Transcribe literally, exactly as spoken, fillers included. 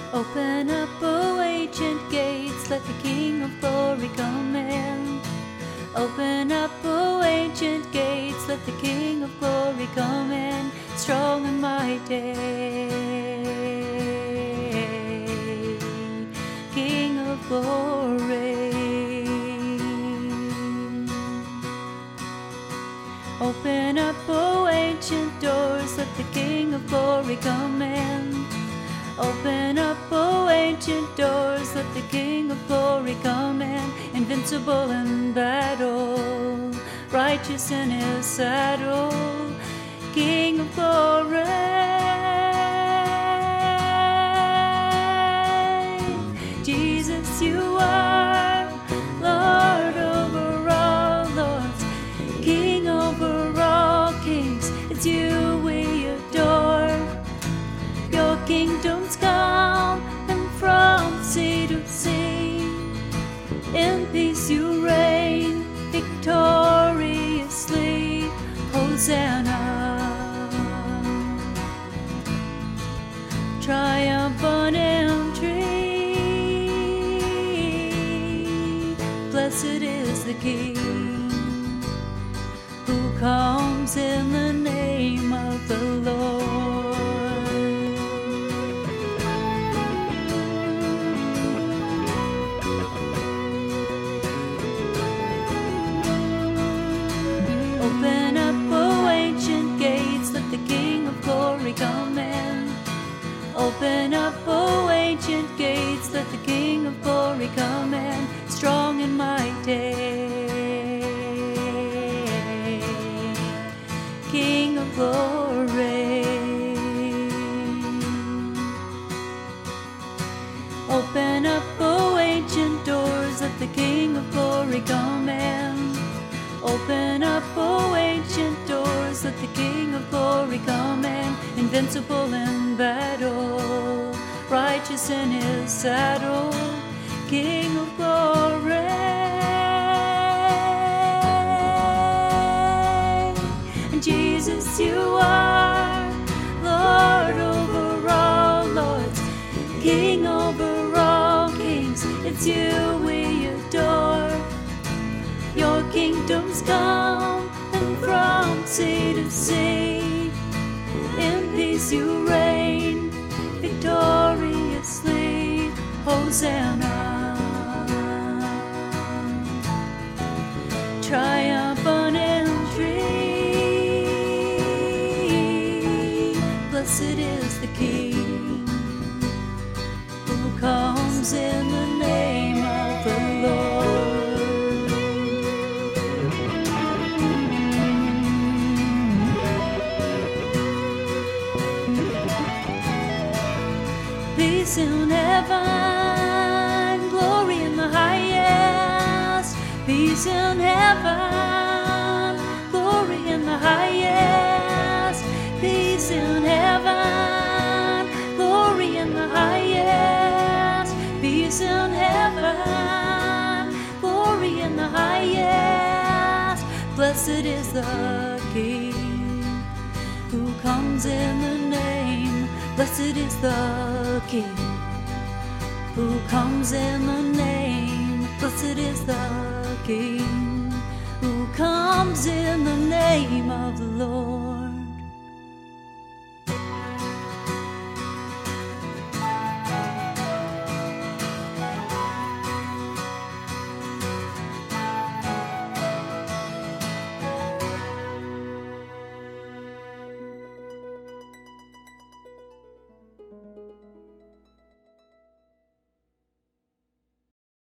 Open up, O ancient gates, let the King of glory come in. Open up, O ancient gates, let the King of glory come in, strong and mighty. King of glory. Open up, O ancient doors, let the King of glory come in. Open up, O ancient doors, let the King of glory come in, invincible in battle, righteous in his saddle, King of glory. Jesus, you are Lord over all lords, King over all kings, it's you we adore. Your kingdom's come, and from sea to sea, in peace you reign, victoriously, Hosanna. Triumphant entry, blessed is the King, who comes in the name of the Lord. Open up, O ancient gates, let the King of glory come in. Open up, O ancient gates, let the King of glory come in, strong and mighty. King of glory. Open up, O ancient doors, let the King of glory come in. Open up, O ancient doors, let the King of glory come in, invincible in battle, righteous in his saddle, King of glory. And Jesus, you are Lord over all lords, King over all kings, it's you we adore. Your kingdom's come, and from sea to sea, in peace you reign, victoriously, Hosanna. Triumphant entry, blessed is the King, who comes in the name of the Lord. Peace in heaven, glory in the highest. Peace in heaven, glory in the highest. Peace in heaven, glory in the highest. Peace in heaven, glory in the highest. Blessed is the King, who comes in the name. Blessed is the King, who comes in the name. Blessed is the King, who comes in the name of the Lord.